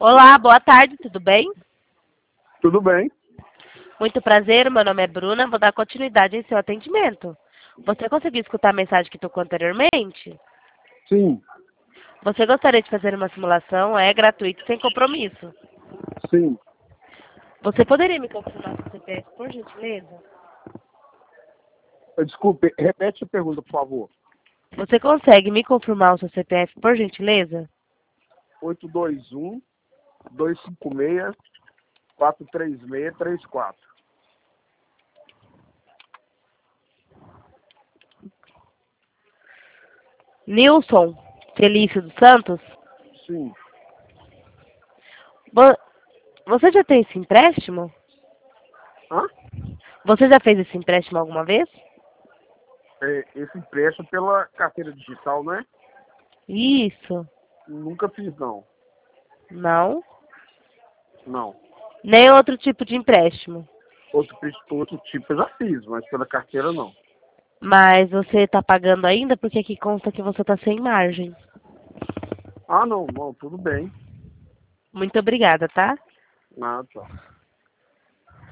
Olá, boa tarde, tudo bem? Tudo bem? Muito prazer, meu nome é Bruna, vou dar continuidade em seu atendimento. Você conseguiu escutar a mensagem que tocou anteriormente? Sim, Você gostaria de fazer uma simulação? É gratuito, sem compromisso. sim. Você poderia me confirmar seu CPF, por gentileza? Desculpe, repete a pergunta, por favor. Você consegue me confirmar o seu CPF, por gentileza? 821-256-43634. Nilson Felício dos Santos? Sim. Vo- Você já tem esse empréstimo? Hã? Você já fez esse empréstimo alguma vez? Esse empréstimo pela carteira digital, né? Isso. Nunca fiz, não. Não? Não. Nem outro tipo de empréstimo. Outro tipo eu já fiz, mas pela carteira, não. Mas você está pagando ainda porque aqui consta que você está sem margem. Ah, não, não, tudo bem. Muito obrigada, tá? Nada, tchau.